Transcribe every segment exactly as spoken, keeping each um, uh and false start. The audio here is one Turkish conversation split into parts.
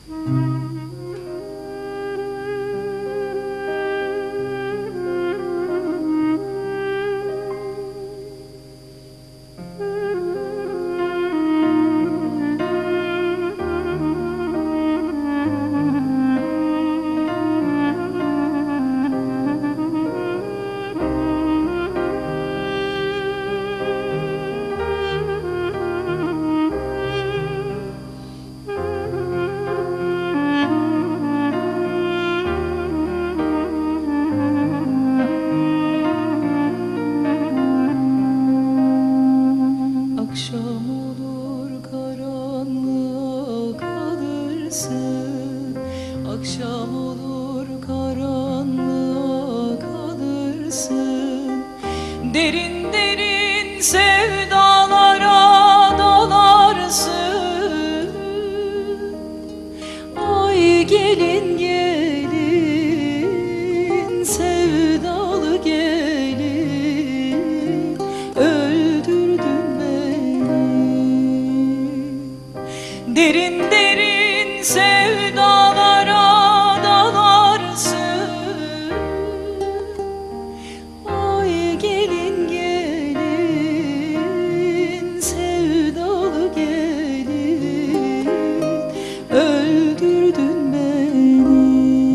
Akşam olur karanlığa kalırsın, derin derin sevdalara dalarsın. Ay gelin gelin sevdalı gelin, öldürdün beni. Derin derin sevdalara dalarsın. Ay gelin gelin sevdalı gelin, öldürdün beni.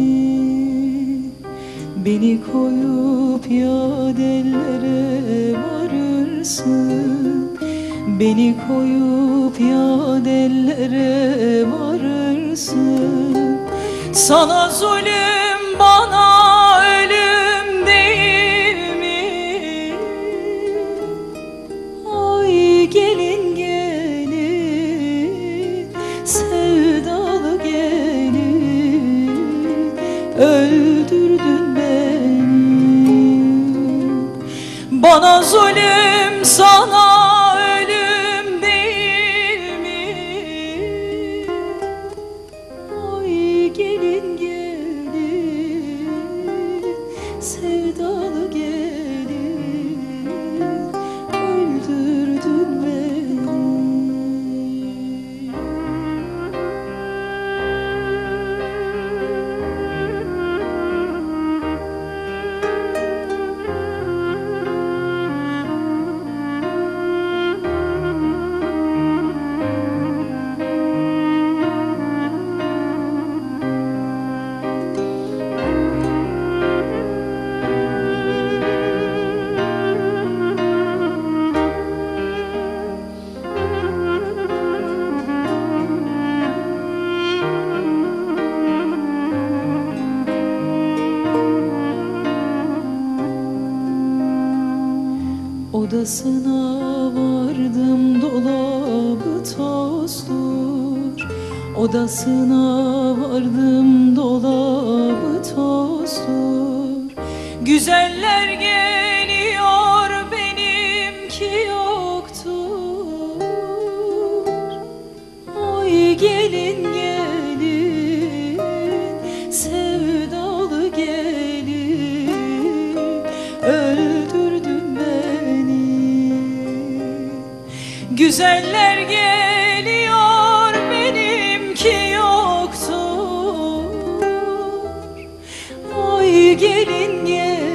Beni koyup yadellere varırsın, beni koyup yadellere varırsın. Sana zulüm, bana ölüm değil mi? Ay gelin gelin sevdalı gelin, öldürdün beni. Bana zulüm, sana ölüm değil mi? Ay gelin gelin sevdalı gelin, öldürdün beni. Odasına vardım, dolabı tozdur. Odasına vardım, dolabı tozdur. Güzeller geliyor, benimki yoktur. Ay gelin gelin sevdalı gelin, öldürdün beni. Güzeller geliyor, benimki yoktur. Ay gelin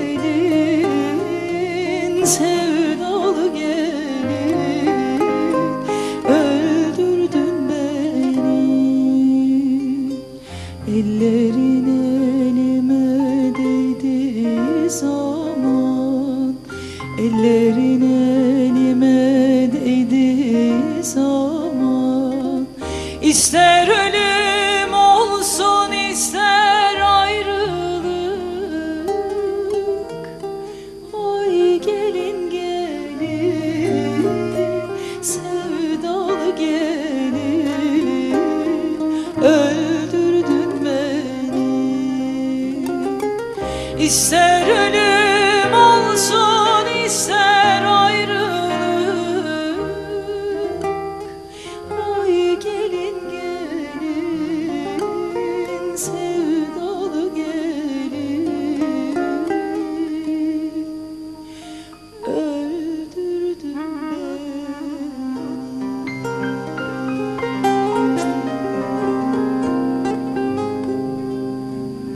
gelin sevdalı gelin, öldürdün beni. Ellerin elime değdiği zaman, ellerin elime değdiği zaman, İster ölüm olsun, ister ayrılık. Ay gelin gelin sevdalı gelin, öldürdün beni. İster